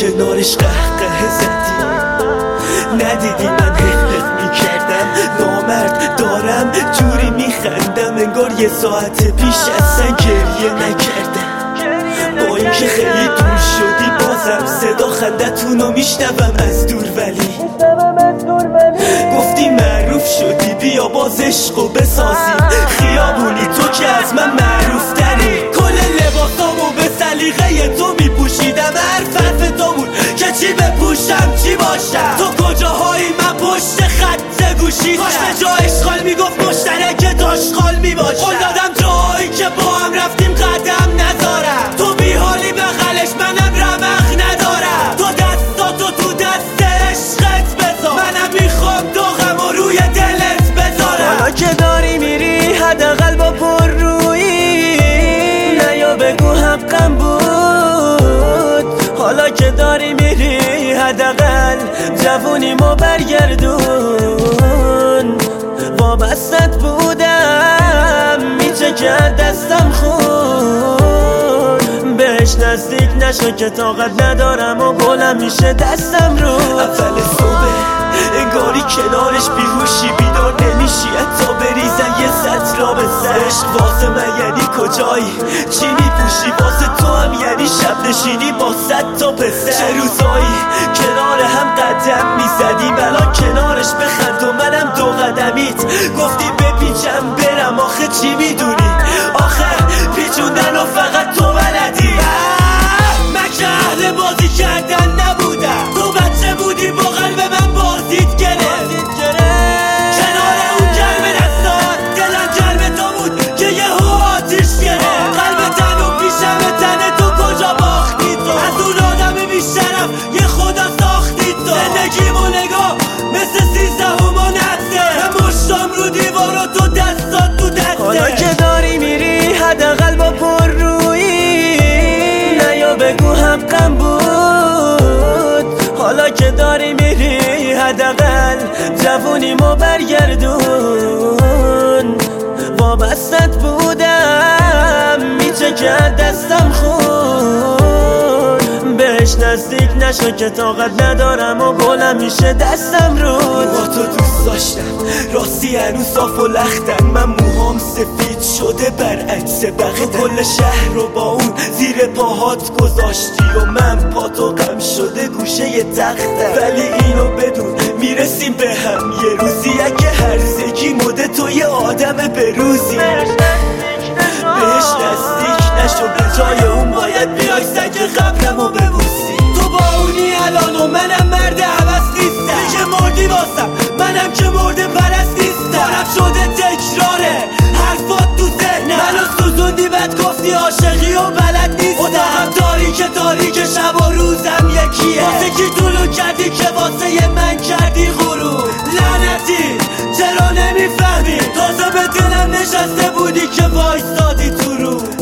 کنارش قهقه زدی، ندیدی من حقق میکردم نامرد دارم جوری میخندم انگار یه ساعت پیش اصلا گریه نکردم. با اینکه خیلی دور شدی بازم صدا خندتونو میشنوم از دور، ولی گفتی معروف شدی بیا باز عشقو بسازیم خیابونی، تو که از من معروف تری. کل لباسامو به سلیقه تو میپوشیدم، حرف تو بود که چی بپوشم چی باشم. تو کجاهایی من پشت خط گوشی کاش به جا اشغال میگفت مشترک داشغال میباشم. قول دادم جایی که با هم رفتیم قدم نذارم، تو بیحالی بغلش منم رمق ندارم. تو دستاتو تو دست عشقت بذار، منم میخوام داغم و روی دلت بذارم. حالا که داری میری حداقل با پر رویی نیا بگو حقم بود. حالا که داری میری حداقل جوونیمو برگردون. وابستت بودم میچکد دستم خون، بهش نزدیک نشو که طاقت ندارم و بلند میشه دستم رو. اول صبح انگاری کنارش بیهوشی بیدار نمیشی حتی بریزن یه سطر به سر. عشق واسه من یعنی کجایی چی میپوشی، واسه تو هم یعنی شب نشینی با 100 تا پسر. چه روزایی کنار هم قدم میزدیم الان کنارش بخند و منم 2 قدمیت. گفتی بپیچم برم آخه چی میدونی، آخه پیچوندن و فقط تو بلدی. من که اهل بازی کردن نبودم، تو بچه بودی با قلب من بازیت گرفت. کنار اون گرم دستان دلم گرم تو بود که یه آتیش گرفت. قلب تن و پیشم تن تو کجا باختی تو، از اون آدم بیشرف یه خدا ساختی تو. زندگیمو نگاه مثل 13 منحصه، مشتم رو دیوار و تو دستات تو دسته. حالا که داری میری حداقل با پر رویی نیا بگو حقم بود. حالا که داری میری حداقل جوونیمو برگردون. وابستت بودم میچکد دستم خون، بهش نزدیک نشو که طاقت ندارم و بلند میشه دستم رو. با تو دوست داشتم راستی هنوز صاف و لختن، من موهام سفید شده برعکس بقیه. کل شهر رو با اون زیر پاهات گذاشتی و من پاتو غم شده گوشه تختم. ولی اینو بدون میرسیم به هم یه روزی، اگه هرزگی مده تو یه آدم بروزی. بهش نزدیک نشو به جای اون باید بیای سگ قبرمو ببوسی. تو با اونی الان و منم مرد عوض نیستم، دیگه مردی واسم منم که مرد پرست نیستم. دارم شده تکراره حرفات تو ذهنم، منو سوزوندی بد گفتی عاشقی و بلد نیستم. اتاقم تاریک شب و روزم یکیه، واسه کی طولو کردی که واسه من کردی غرور. لعنتی چرا نمیفهمی تازه به دلم نشسته بودی که وایستادی تو رو.